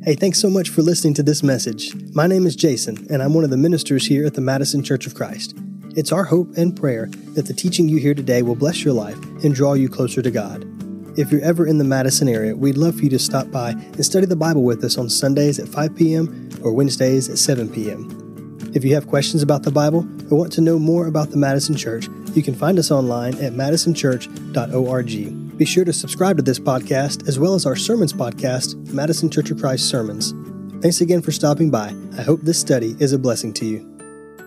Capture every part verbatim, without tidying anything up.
Hey, thanks so much for listening to this message. My name is Jason, and I'm one of the ministers here at the Madison Church of Christ. It's our hope and prayer that the teaching you hear today will bless your life and draw you closer to God. If you're ever in the Madison area, we'd love for you to stop by and study the Bible with us on Sundays at five p.m. or Wednesdays at seven p.m. If you have questions about the Bible or want to know more about the Madison Church, you can find us online at madison church dot org. Be sure to subscribe to this podcast as well as our sermons podcast, Madison Church of Christ Sermons. Thanks again for stopping by. I hope this study is a blessing to you.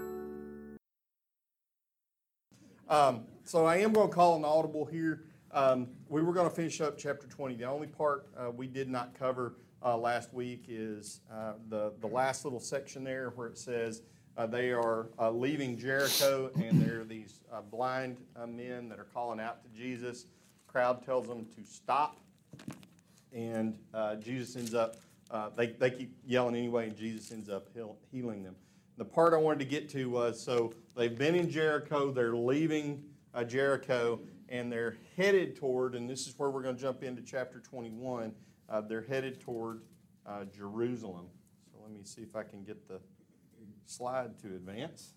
Um, so I am going to call an audible here. Um, we were going to finish up chapter twenty. The only part uh, we did not cover uh, last week is uh, the, the last little section there where it says uh, they are uh, leaving Jericho, and there are these uh, blind uh, men that are calling out to Jesus. The crowd tells them to stop, and uh, Jesus ends up, uh, they, they keep yelling anyway, and Jesus ends up heal, healing them. The part I wanted to get to was, so they've been in Jericho, they're leaving uh, Jericho, and they're headed toward, and this is where we're going to jump into chapter twenty-one, uh, they're headed toward uh, Jerusalem. So let me see if I can get the slide to advance.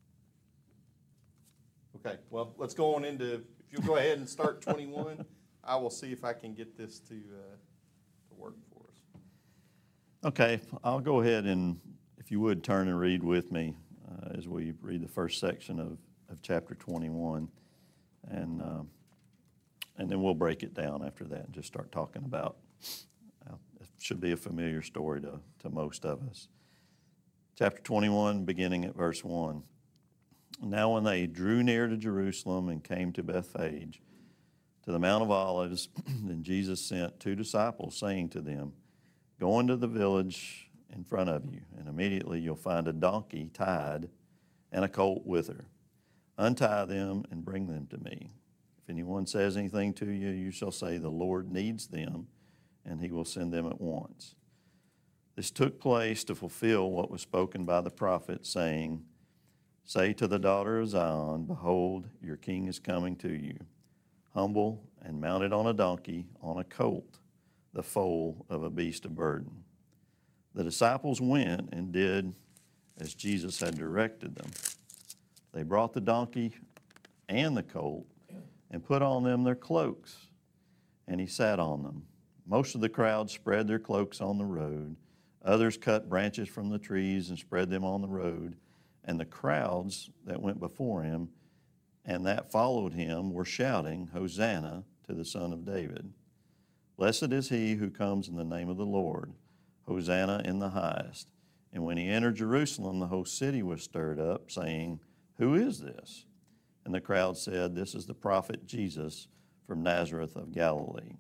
Okay, well, let's go on into, if you'll go ahead and start twenty-one, I will see if I can get this to, uh, to work for us. Okay, I'll go ahead and, if you would, turn and read with me uh, as we read the first section of, of chapter twenty-one. And um, and then we'll break it down after that and just start talking about, uh, it should be a familiar story to, to most of us. Chapter twenty-one, beginning at verse one. Now when they drew near to Jerusalem and came to Bethphage, to the Mount of Olives, then Jesus sent two disciples, saying to them, Go into the village in front of you, and immediately you'll find a donkey tied and a colt with her. Untie them and bring them to me. If anyone says anything to you, you shall say, The Lord needs them, and he will send them at once. This took place to fulfill what was spoken by the prophet, saying, Say to the daughter of Zion, Behold, your king is coming to you, humble and mounted on a donkey, on a colt, the foal of a beast of burden. The disciples went and did as Jesus had directed them. They brought the donkey and the colt and put on them their cloaks, and he sat on them. Most of the crowd spread their cloaks on the road. Others cut branches from the trees and spread them on the road. And the crowds that went before him and that followed him were shouting, Hosanna to the Son of David. Blessed is he who comes in the name of the Lord. Hosanna in the highest. And when he entered Jerusalem, the whole city was stirred up, saying, Who is this? And the crowd said, This is the prophet Jesus from Nazareth of Galilee.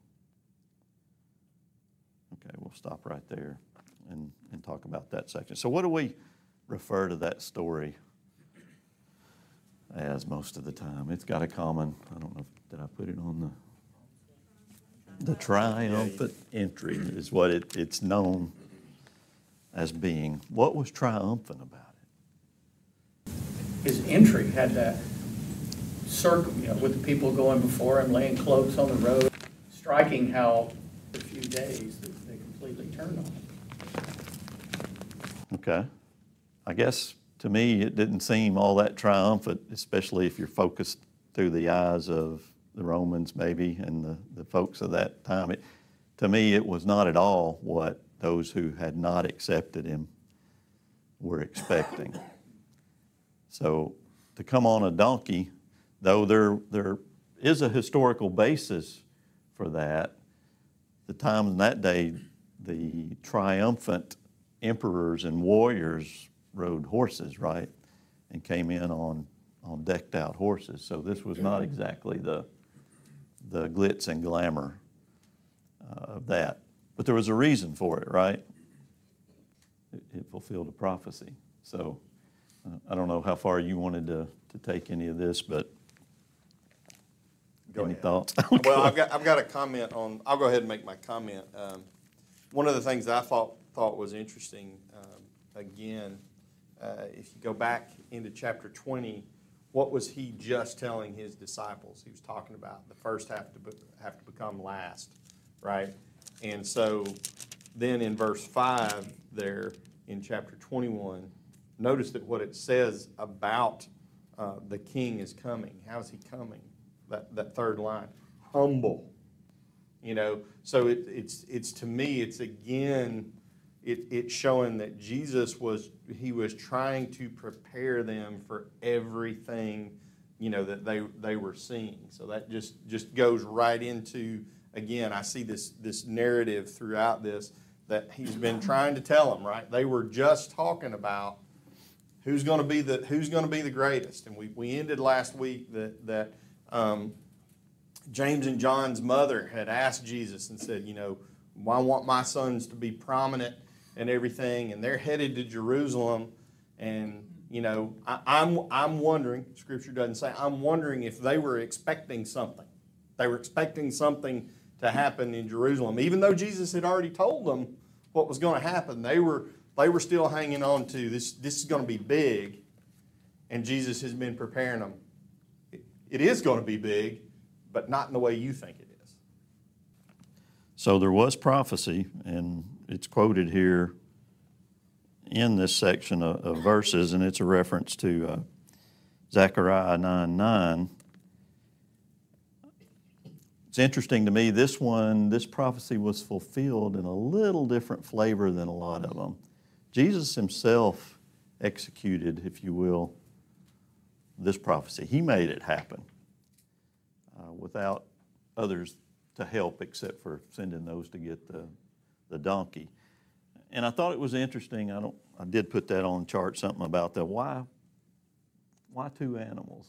Okay, we'll stop right there and, and talk about that section. So what do we refer to that story as most of the time? It's got a common, I don't know, if, did I put it on the, the triumphant entry is what it, it's known as being. What was triumphant about it? His entry had that circle, you know, with the people going before him, laying cloaks on the road, striking how for a few days they completely turned on him. Okay. I guess to me it didn't seem all that triumphant, especially if you're focused through the eyes of the Romans maybe and the, the folks of that time. It, to me it was not at all what those who had not accepted him were expecting. So to come on a donkey, though there there is a historical basis for that, the time in that day, the triumphant emperors and warriors rode horses, right, and came in on, on decked out horses. So this was not exactly the, the glitz and glamour uh, of that. But there was a reason for it, right? It, it fulfilled a prophecy. So uh, I don't know how far you wanted to, to take any of this, but Go any ahead. thoughts? Well, I've got I've got a comment on. I'll go ahead and make my comment. Um, one of the things that I thought thought was interesting. Um, again, uh, if you go back into chapter twenty, what was he just telling his disciples? He was talking about the first have to be, have to become last, right? And so then in verse five there in chapter twenty-one, notice that what it says about uh, the king is coming. How is he coming? That, that third line, humble. You know, so it, it's, it's to me, it's again, it, it's showing that Jesus was, he was trying to prepare them for everything, you know, that they, they were seeing. So that just, just goes right into, again, I see this, this narrative throughout this that he's been trying to tell them, right? They were just talking about who's going to be the, who's going to be the greatest. And we, we ended last week that, that, um, James and John's mother had asked Jesus and said, you know, well, I want my sons to be prominent and everything, and they're headed to Jerusalem, and, you know, I, I'm, I'm wondering, Scripture doesn't say, I'm wondering if they were expecting something. They were expecting something to happen in Jerusalem. Even though Jesus had already told them what was going to happen, they were, they were still hanging on to this, this is going to be big, and Jesus has been preparing them. It, it is going to be big, but not in the way you think it is. So there was prophecy, and it's quoted here in this section of, of verses, and it's a reference to uh, Zechariah nine nine. It's interesting to me, this one, this prophecy was fulfilled in a little different flavor than a lot of them. Jesus himself executed, if you will, this prophecy. He made it happen. Uh, without others to help except for sending those to get the, the donkey. And I thought it was interesting, I don't I did put that on the chart, something about the why why two animals?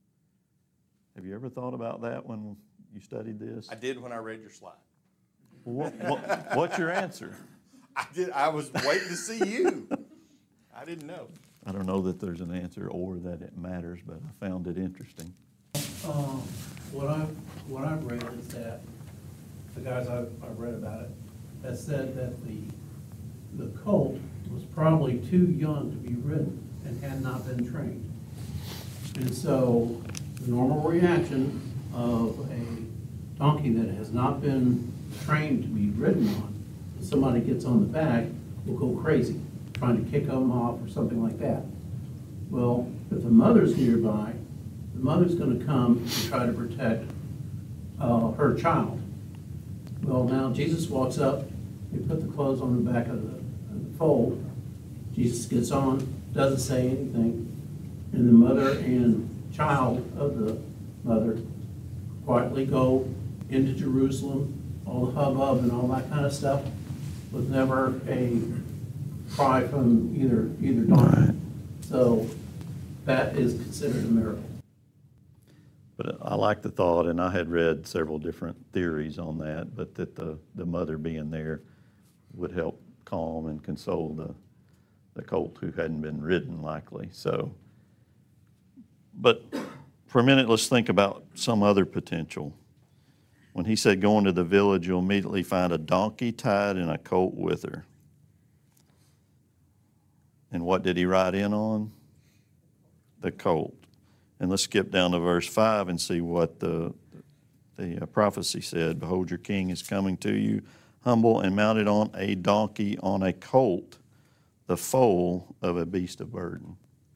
Have you ever thought about that when you studied this? I did when I read your slide. What, what, what's your answer? I did. I was waiting to see you. I didn't know. I don't know that there's an answer or that it matters, but I found it interesting. Um, what I what I've read is that the guys I've, I've read about it have said that the the colt was probably too young to be ridden and had not been trained, and so the normal reaction of a donkey that has not been trained to be ridden on, if somebody gets on the back, will go crazy, trying to kick them off or something like that. Well, if the mother's nearby, the mother's going to come and try to protect uh, her child. Well, now Jesus walks up, they put the clothes on the back of the, of the foal. Jesus gets on, doesn't say anything, and the mother and child of the mother quietly go into Jerusalem, all the hubbub and all that kind of stuff, with never a cry from either either donkey. So that is considered a miracle. But I like the thought, and I had read several different theories on that, but that the, the mother being there would help calm and console the, the colt who hadn't been ridden likely. So, but for a minute, let's think about some other potential. When he said, go into the village, you'll immediately find a donkey tied and a colt with her. And what did he ride in on? The colt. And let's skip down to verse five and see what the, the prophecy said. Behold, your king is coming to you, humble and mounted on a donkey, on a colt, the foal of a beast of burden.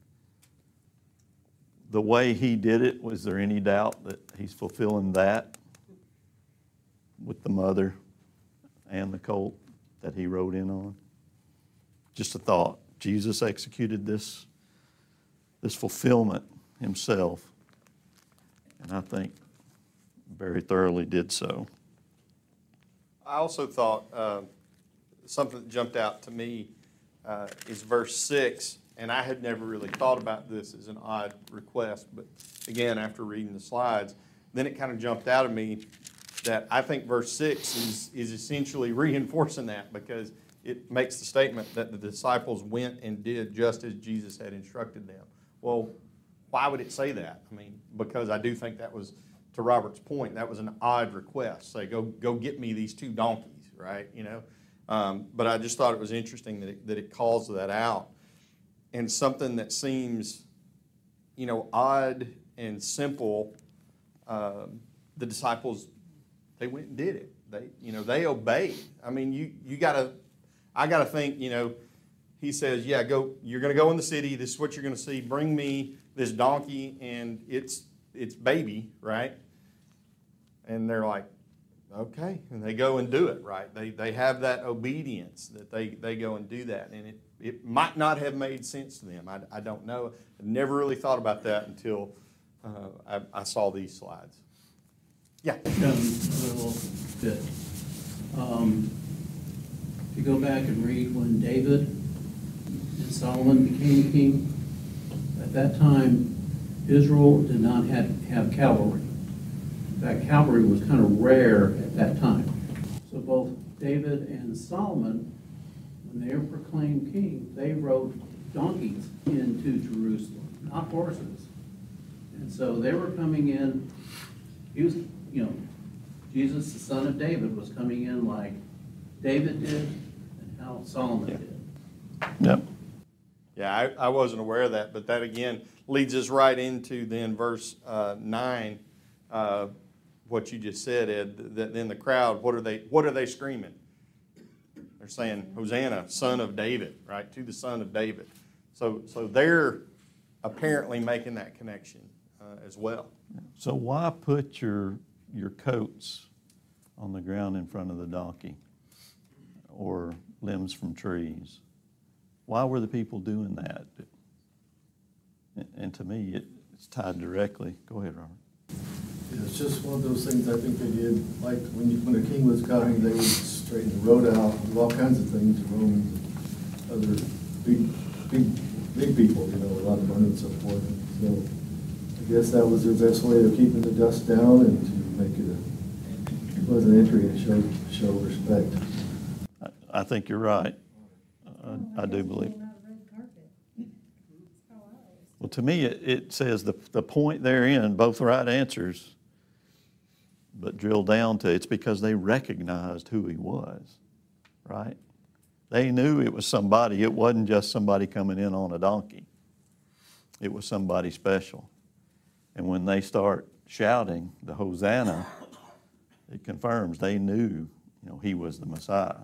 The way he did it, was there any doubt that he's fulfilling that with the mother and the colt that he rode in on? Just a thought. Jesus executed this, this fulfillment himself, and I think very thoroughly did so. I also thought uh, something that jumped out to me uh, is verse six, and I had never really thought about this as an odd request, but again, after reading the slides, then it kind of jumped out of me that I think verse six is, is essentially reinforcing that, because it makes the statement that the disciples went and did just as Jesus had instructed them. Well, why would it say that? I mean, because I do think that was, to Robert's point, that was an odd request. Say, go go get me these two donkeys, right? You know, um, but I just thought it was interesting that it, that it calls that out, and something that seems, you know, odd and simple. Um, the disciples, they went and did it. They, you know, they obeyed. I mean, you, you gotta, I gotta think, you know, he says, yeah, go, you're gonna go in the city, this is what you're gonna see, bring me this donkey and its, its baby, right? And they're like, okay, and they go and do it, right? They, they have that obedience that they, they go and do that, and it, it might not have made sense to them. I, I don't know. I never really thought about that until uh, I, I saw these slides. Yeah. Come a little bit. Um, if you go back and read when David and Solomon became king, at that time, Israel did not have, have cavalry. In fact, cavalry was kind of rare at that time. So both David and Solomon, when they were proclaimed king, they rode donkeys into Jerusalem, not horses. And so they were coming in, he was, you know, Jesus, the son of David, was coming in like David did and how Solomon did. Yep. Yeah, I, I wasn't aware of that, but that again leads us right into then verse uh, nine, uh, what you just said, Ed. That then the crowd, what are they? What are they screaming? They're saying, "Hosanna, son of David!" Right, to the son of David. So, so they're apparently making that connection uh, as well. So why put your your coats on the ground in front of the donkey, or limbs from trees? Why were the people doing that? And to me, it, it's tied directly. Go ahead, Robert. Yeah, it's just one of those things I think they did, like when you, when a king was coming, they would straighten the road out, do all kinds of things, Romans and other big, big, big people, you know, a lot of money and so forth. So I guess that was their best way of keeping the dust down and to make it a, it was an entry and show, show respect. I, I think you're right. Uh, I do believe. Well, to me, it, it says the, the point therein, both right answers, but drill down to it's because they recognized who he was, right? They knew it was somebody. It wasn't just somebody coming in on a donkey. It was somebody special. And when they start shouting the Hosanna, it confirms they knew, you know, he was the Messiah.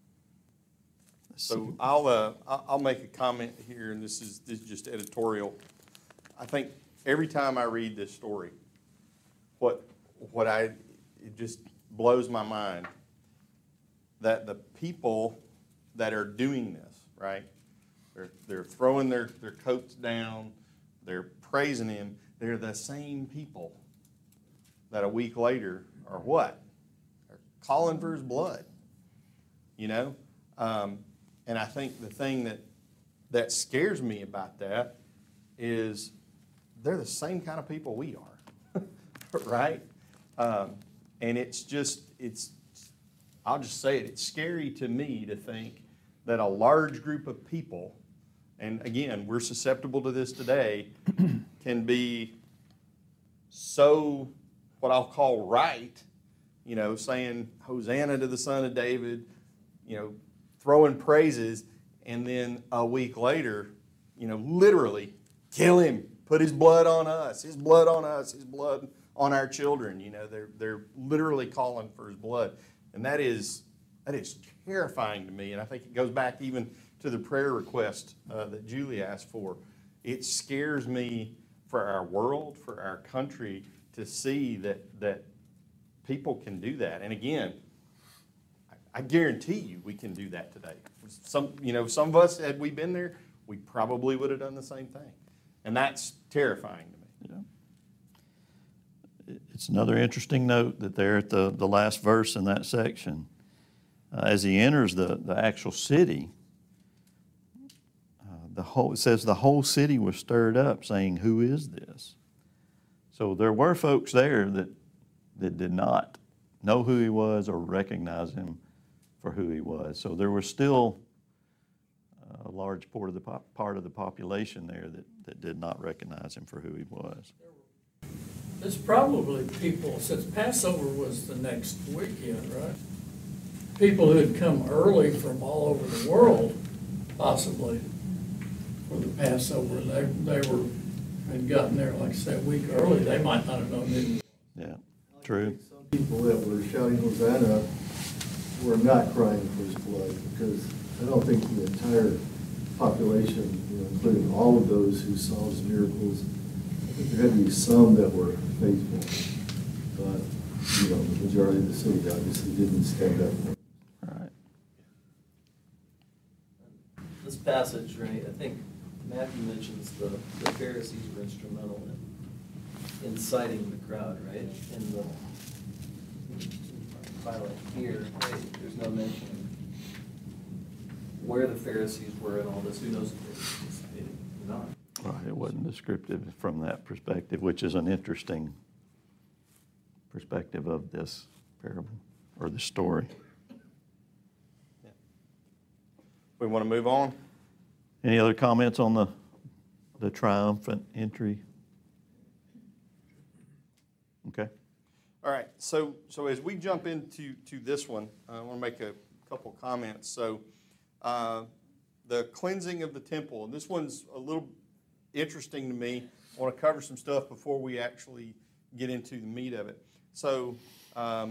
So I'll uh, I'll make a comment here, and this is this is just editorial. I think every time I read this story, what what I it just blows my mind that the people that are doing this, right? They're they're throwing their, their coats down, they're praising him. They're the same people that a week later are what? They're calling for his blood. You know? Um, And I think the thing that, that scares me about that is they're the same kind of people we are, right? Um, and it's just, it's, I'll just say it, it's scary to me to think that a large group of people, and again, we're susceptible to this today, can be so, what I'll call right, you know, saying, Hosanna to the Son of David, you know, throwing praises, and then a week later, you know, literally kill him, put his blood on us, his blood on us, his blood on our children. You know, they're they're literally calling for his blood, and that is that is terrifying to me. And I think it goes back even to the prayer request uh, that Julie asked for. It scares me for our world, for our country, to see that that people can do that. And again, I guarantee you we can do that today. Some, you know, some of us, had we been there, we probably would have done the same thing. And that's terrifying to me. Yeah. It's another interesting note that there at the, the last verse in that section, uh, as he enters the, the actual city, uh, the whole, it says the whole city was stirred up saying, who is this? So there were folks there that, that did not know who he was or recognize him for who he was. So there was still a large part of the pop, part of the population there that, that did not recognize him for who he was. There's probably people, since Passover was the next weekend, right? People who had come early from all over the world, possibly, for the Passover. They they were had gotten there, like I said, a week early. They might not have known it. Yeah, true. Some People that were shouting Hosanna were not crying for his blood, because I don't think the entire population, you know, including all of those who saw his miracles, I think there had to be some that were faithful. But, you know, the majority of the city obviously didn't stand up for him. All right. This passage, right, I think Matthew mentions the, the Pharisees were instrumental in inciting the crowd, right? In the highlight here, right, there's no mention where the Pharisees were in all this. Who knows if they participated or not? Right, it wasn't descriptive from that perspective, which is an interesting perspective of this parable or the story. We want to move on? Any other comments on the, the triumphant entry? Okay. All right, so so as we jump into to this one, I want to make a couple comments. So uh, the cleansing of the temple, and this one's a little interesting to me. I want to cover some stuff before we actually get into the meat of it. So um,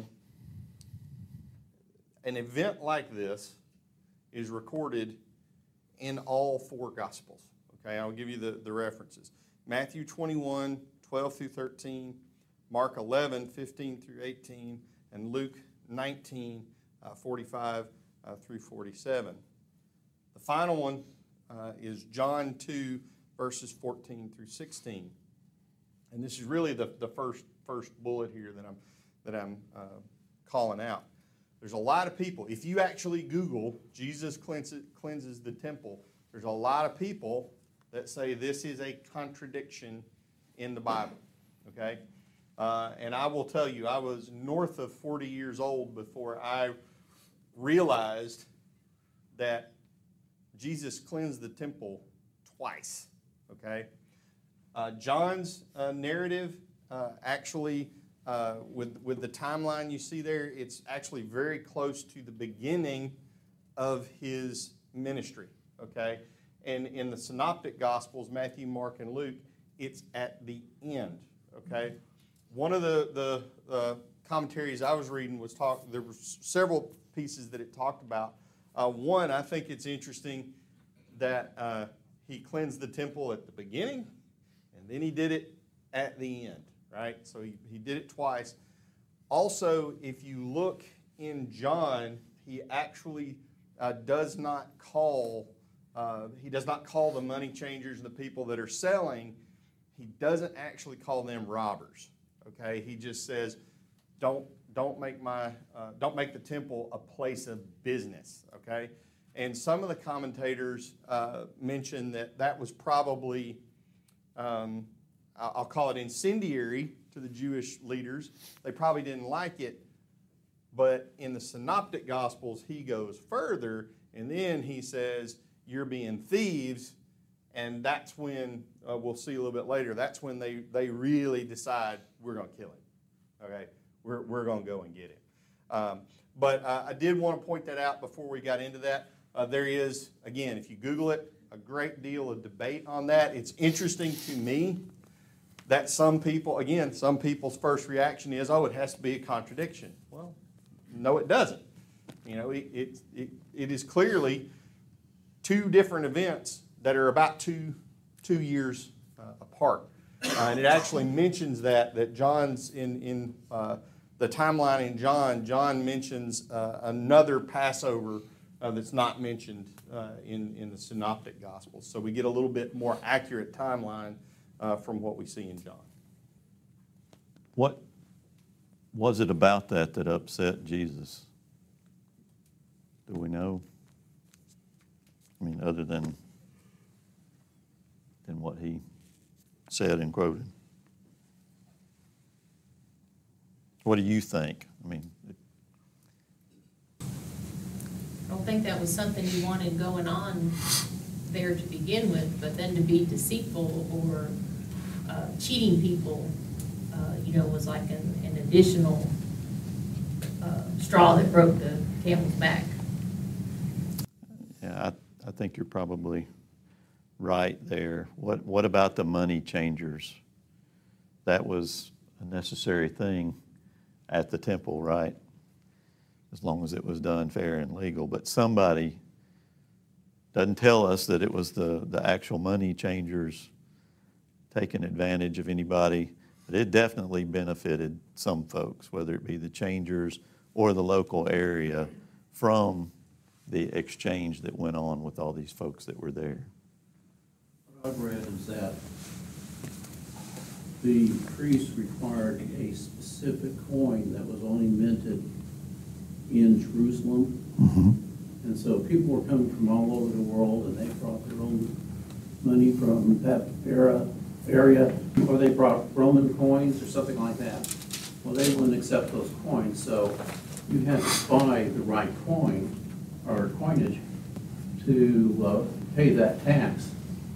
an event like this is recorded in all four Gospels. Okay, I'll give you the, the references. Matthew twenty-one, twelve through thirteen, Mark eleven, fifteen through eighteen, and Luke nineteen, uh, forty-five uh, through forty-seven. The final one uh, is John two, verses fourteen through sixteen. And this is really the, the first first bullet here that I'm, that I'm uh, calling out. There's a lot of people. If you actually Google Jesus cleanses, cleanses the temple, there's a lot of people that say this is a contradiction in the Bible. Okay? Uh, and I will tell you, I was north of forty years old before I realized that Jesus cleansed the temple twice. Okay? Uh, John's uh, narrative uh, actually, uh, with, with the timeline you see there, it's actually very close to the beginning of his ministry. Okay? And in the Synoptic Gospels, Matthew, Mark, and Luke, it's at the end. Okay? One of the, the uh, commentaries I was reading was talk. There were several pieces that it talked about. Uh, one, I think it's interesting that uh, he cleansed the temple at the beginning, and then he did it at the end, right? So he, he did it twice. Also, if you look in John, he actually uh, does not call uh, he does not call the money changers and the people that are selling. He doesn't actually call them robbers. Okay, he just says, don't don't make my uh, don't make the temple a place of business. Okay, and some of the commentators uh, mention that that was probably um, I'll call it incendiary to the Jewish leaders. They probably didn't like it, but in the Synoptic Gospels he goes further, and then he says, "You're being thieves." And that's when, uh, we'll see a little bit later, that's when they, they really decide we're going to kill him. Okay? We're, we're going to go and get him. Um, but uh, I did want to point that out before we got into that. Uh, there is, again, if you Google it, a great deal of debate on that. It's interesting to me that some people, again, some people's first reaction is, oh, it has to be a contradiction. Well, no, it doesn't. You know, it, it, it, it is clearly two different events that are about two, two years uh, apart. Uh, and it actually mentions that, that John's in, in uh, the timeline in John, John mentions uh, another Passover uh, that's not mentioned uh, in, in the Synoptic Gospels. So we get a little bit more accurate timeline uh, from what we see in John. What was it about that that upset Jesus? Do we know? I mean, other than than what he said and quoted. What do you think? I mean, it, I don't think that was something you wanted going on there to begin with, but then to be deceitful or uh, cheating people, uh, you know, was like an, an additional uh, straw that broke the camel's back. yeah, I, I think you're probably right there. What what about the money changers? That was a necessary thing. at the temple, right? As long as it was done fair and legal. But somebody doesn't tell us that it was the, the actual money changers taking advantage of anybody. But it definitely benefited some folks, whether it be the changers or the local area, from the exchange that went on with all these folks that were there. What I've read is that the priest required a specific coin that was only minted in Jerusalem. Mm-hmm. And so people were coming from all over the world, and they brought their own money from that era, area, or they brought Roman coins or something like that. Well, they wouldn't accept those coins, so you had to buy the right coin or coinage to uh, pay that tax.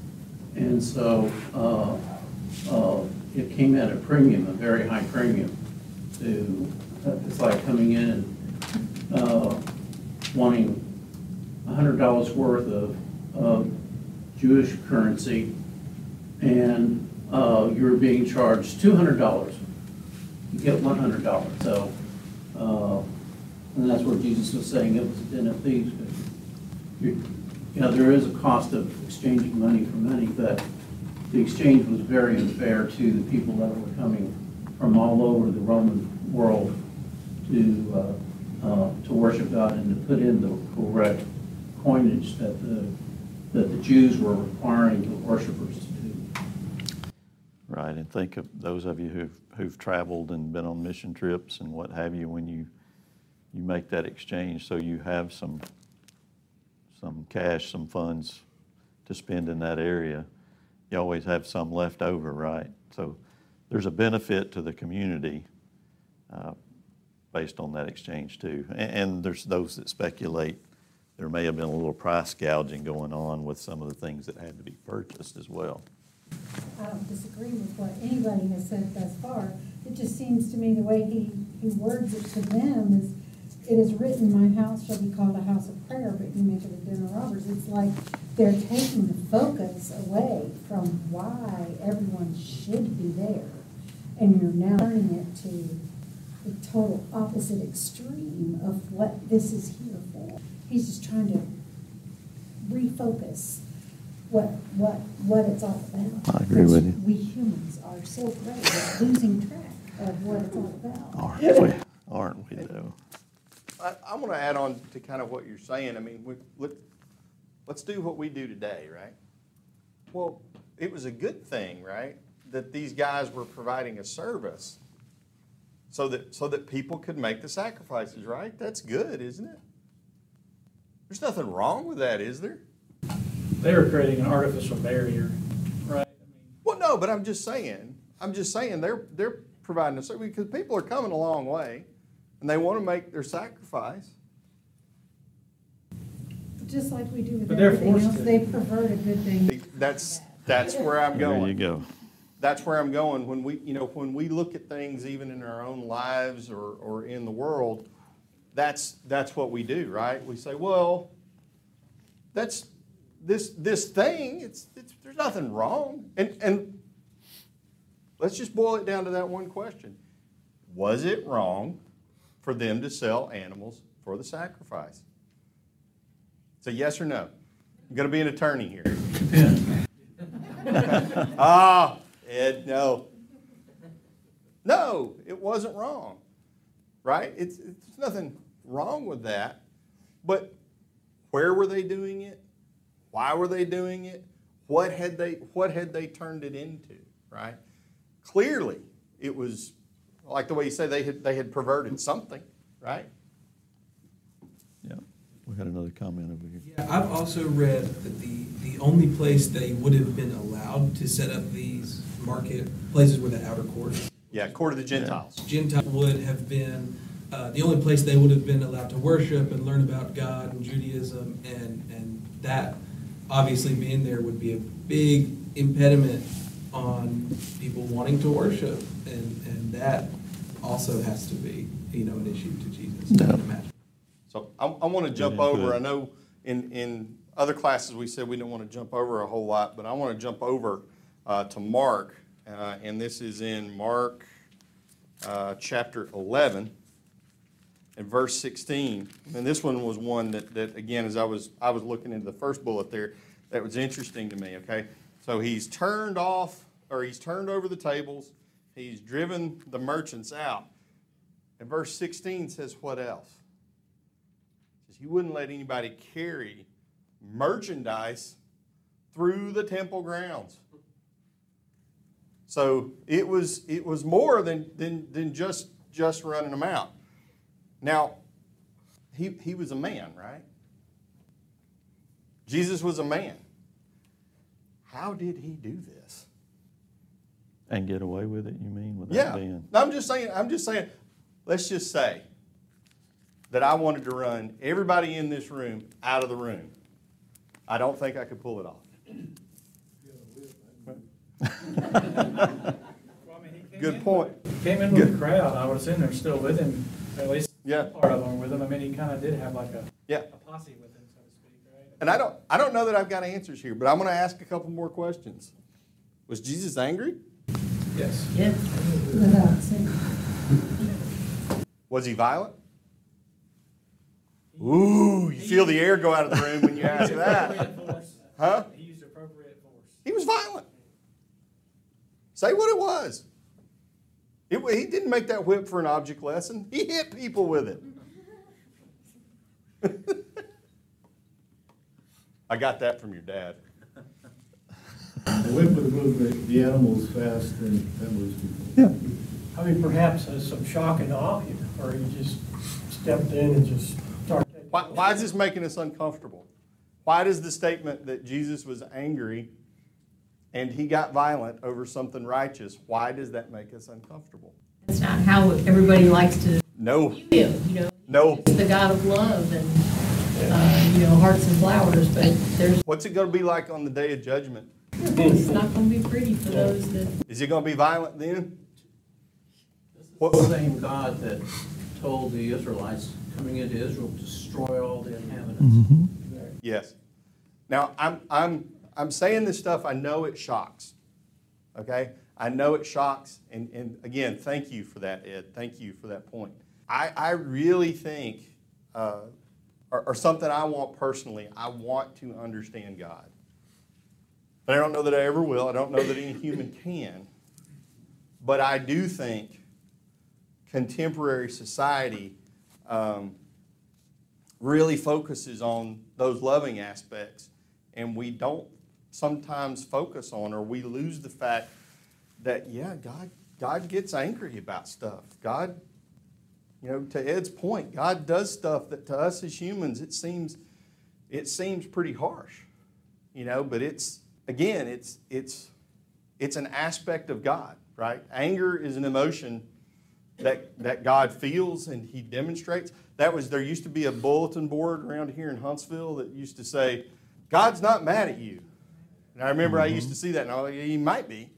And so uh, uh, it came at a premium, a very high premium. To uh, it's like coming in and uh, wanting one hundred dollars worth of, of Jewish currency, and uh, you're being charged two hundred dollars. You get one hundred dollars. So, uh, and that's where Jesus was saying it was a den of thieves. You know, there is a cost of exchanging money for money, but the exchange was very unfair to the people that were coming from all over the Roman world to uh, uh, to worship God and to put in the correct coinage that the that the Jews were requiring the worshipers to do. Right, and think of those of you who've, who've traveled and been on mission trips and what have you, when you, you make that exchange, so you have some, some cash, some funds to spend in that area, you always have some left over, right? So there's a benefit to the community uh, based on that exchange too. And, and there's those that speculate there may have been a little price gouging going on with some of the things that had to be purchased as well. I don't disagree with what anybody has said thus far. It just seems to me the way he, he words it to them is, it is written, my house shall be called a house of prayer, but you make it a den of robbers. It's like they're taking the focus away from why everyone should be there. And you're now turning it to the total opposite extreme of what this is here for. He's just trying to refocus what what what it's all about. I agree Which with you. We humans are so great at losing track of what it's all about. Aren't we? Aren't we though? I, I want to add on to kind of what you're saying. I mean, we, let, let's do what we do today, right? Well, it was a good thing, right, that these guys were providing a service so that so that people could make the sacrifices, right? That's good, isn't it? There's nothing wrong with that, is there? They were creating an artificial barrier, right? I mean, Well, no, but I'm just saying, I'm just saying they're they're providing a service because people are coming a long way and they want to make their sacrifice. Just like we do with But they're everything forced else, to. they pervert a good thing. That's that's where I'm There going. you go. That's where I'm going. When we, you know, when we look at things even in our own lives or, or in the world, that's that's what we do, right? We say, well, that's this this thing. It's, it's there's nothing wrong. And and let's just boil it down to that one question: was it wrong for them to sell animals for the sacrifice? It's a yes or no. I'm going to be an attorney here. Ah. Ed, no. No, it wasn't wrong, right? It's, it's there's nothing wrong with that. But where were they doing it? Why were they doing it? What had they what had they turned it into, right? Clearly, it was like the way you say they had they had perverted something, right? Yeah. We had another comment over here. Yeah, I've also read that the, the only place they would have been allowed to set up these market places were the outer courts. Yeah, court of the Gentiles. Gentile would have been uh, the only place they would have been allowed to worship and learn about God and Judaism, and, and that obviously being there would be a big impediment on people wanting to worship, and, and that also has to be, you know, an issue to Jesus. Yeah. I can imagine. So I, I want to jump Yeah, over. good. I know in, in other classes we said we don't want to jump over a whole lot, but I want to jump over uh, to Mark, uh, and this is in Mark uh, chapter eleven, and verse sixteen. And this one was one that, that again, as I was I was looking into the first bullet there, that was interesting to me. Okay, so he's turned off, or he's turned over the tables. He's driven the merchants out. And verse sixteen says what else? It says he wouldn't let anybody carry merchandise through the temple grounds. So it was it was more than than, than just, just running them out. Now, he, he was a man, right? Jesus was a man. How did he do this? And get away with it, you mean, without Yeah. being? No, I'm just saying, I'm just saying, let's just say that I wanted to run everybody in this room out of the room. I don't think I could pull it off. Good point. He came in with the crowd, I would assume they're still with him, at least Yeah. part of them were with him. I mean, he kind of did have like a, Yeah. a posse with him, so to speak, right? And I don't, I don't know that I've got answers here, but I'm going to ask a couple more questions. Was Jesus angry? Yes. Yes. Without saying. Was he violent? Ooh, you feel the air go out of the room when you ask that. Appropriate force. Huh? He used appropriate force. He was violent. Say what it was. It, he didn't make that whip for an object lesson. He hit people with it. I got that from your dad. The whip would move the, the animals fast, and that moves people. Yeah. I mean, perhaps there's some shock and awe here, or he just stepped in and just started. Why, why is this making us uncomfortable? Why does the statement that Jesus was angry and he got violent over something righteous, why does that make us uncomfortable? That's not how everybody likes to No. view him, you know. No. It's the God of love and, uh, you know, hearts and flowers, but there's, What's it going to be like on the day of judgment? it's not going to be pretty for those that. Is it going to be violent then? This is the same God that told the Israelites coming into Israel, destroy all the inhabitants. Yes. Now, I'm, I'm, I'm saying this stuff, I know it shocks, okay? I know it shocks, and, and again, thank you for that, Ed. Thank you for that point. I, I really think, uh, or, or something I want personally, I want to understand God. But I don't know that I ever will. I don't know that any human can. But I do think contemporary society um, really focuses on those loving aspects, and we don't sometimes focus on, or we lose the fact that, yeah, God, God gets angry about stuff. God, you know, to Ed's point, God does stuff that to us as humans, it seems, it seems pretty harsh, you know, but it's, again, it's, it's, it's an aspect of God, right? Anger is an emotion that, that God feels and he demonstrates. That was, there used to be a bulletin board around here in Huntsville that used to say, God's not mad at you. And I remember mm-hmm. I used to see that, and I was like, he might be.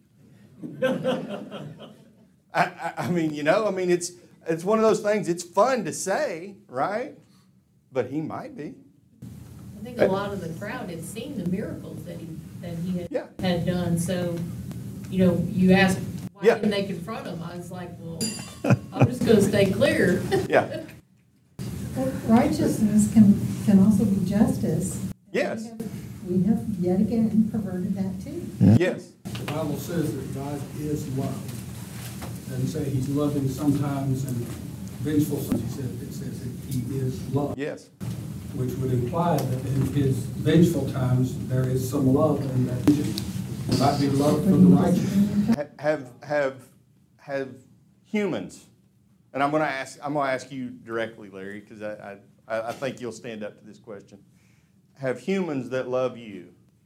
I, I, I mean, you know, I mean, it's it's one of those things, it's fun to say, right? But he might be. I think a lot of the crowd had seen the miracles that he that he had, yeah. had done. So, you know, you asked why yeah. didn't they confront him? I was like, well, I'm just going to stay clear. Yeah. But righteousness can, can also be justice. Yes. We have, we have yet again perverted that too. Yeah. Yes. The Bible says that God is love. It doesn't say he's loving sometimes and vengeful sometimes. He says, it says that he is love. Yes. Which would imply that in his vengeful times, there is some love in that vengeance. It might be love for the righteous. Have, have, have humans, and I'm going to ask, I'm going to ask you directly, Larry, because I, I, I think you'll stand up to this question. Have humans that love you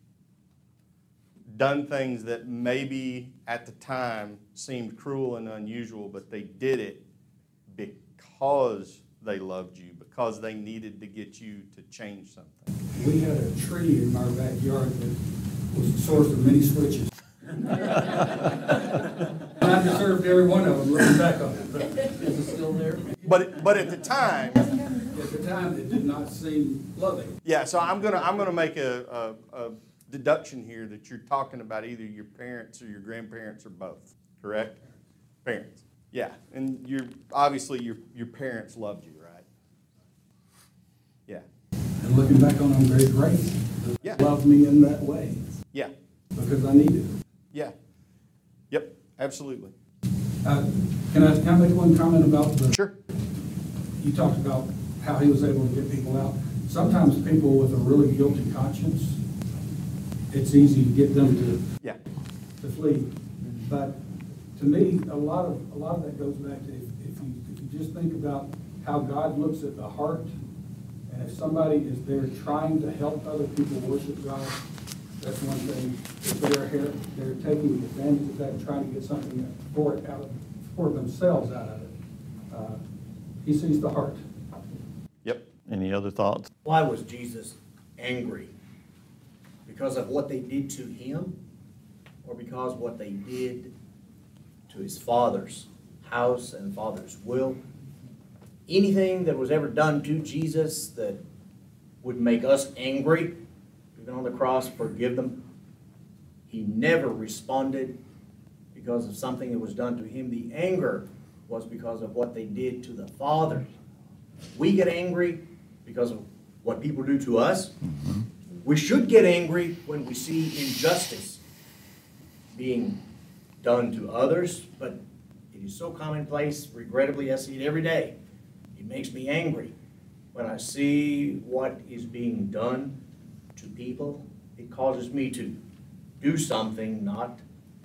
done things that maybe at the time seemed cruel and unusual, but they did it because they loved you, because they needed to get you to change something? We had a tree in our backyard that was the source of many switches. And I deserved every one of them looking back on it. But is it still there? But but at the time, at the time it did not seem loving. Yeah, so I'm gonna I'm gonna make a, a, a deduction here that you're talking about either your parents or your grandparents or both. Correct? Parents. Yeah, and you're, obviously, your, your parents loved you, right? Yeah. And looking back on, I'm very grateful that Yeah. they loved me in that way, Yeah, because I needed it. yeah. Yep, absolutely. Uh, Can I, can I make one comment about the? Sure. You talked about how he was able to get people out. Sometimes people with a really guilty conscience, it's easy to get them to, Yeah. to flee. But to me, a lot of, a lot of that goes back to if, if you, if you just think about how God looks at the heart, and if somebody is there trying to help other people worship God, that's one thing. If they're here, they're taking advantage of that and trying to get something for it out of, for themselves out of it. Uh, He sees the heart. Yep. Any other thoughts? Why was Jesus angry? Because of what they did to him, or because of what they did to his Father's house and Father's will? Anything that was ever done to Jesus that would make us angry, even on the cross, forgive them. He never responded because of something that was done to him. The anger was because of what they did to the Father. We get angry because of what people do to us. Mm-hmm. We should get angry when we see injustice being done to others, but it is so commonplace. Regrettably, I see it every day. It makes me angry when I see what is being done to people. It causes me to do something, not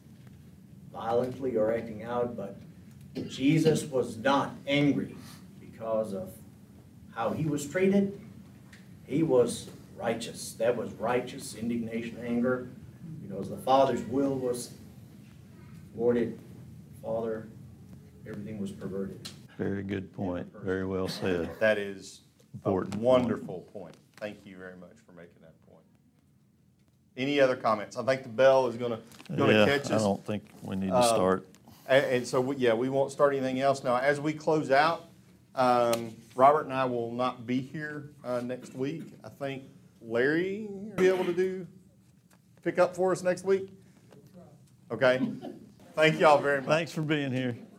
violently or acting out, but Jesus was not angry because of how he was treated. He was righteous. That was righteous indignation, anger, because the Father's will was thwarted. Father, everything was perverted. Very good point. Very well said. That is Important a point. wonderful point. Thank you very much for making that point. Any other comments? I think the bell is gonna, gonna Yeah, catch us. I don't think we need to Um, start. And, and so, we- yeah, we won't start anything else. Now, as we close out, um, Robert and I will not be here, uh, next week. I think Larry will be able to do, pick up for us next week? Okay. Thank y'all very much. Thanks for being here.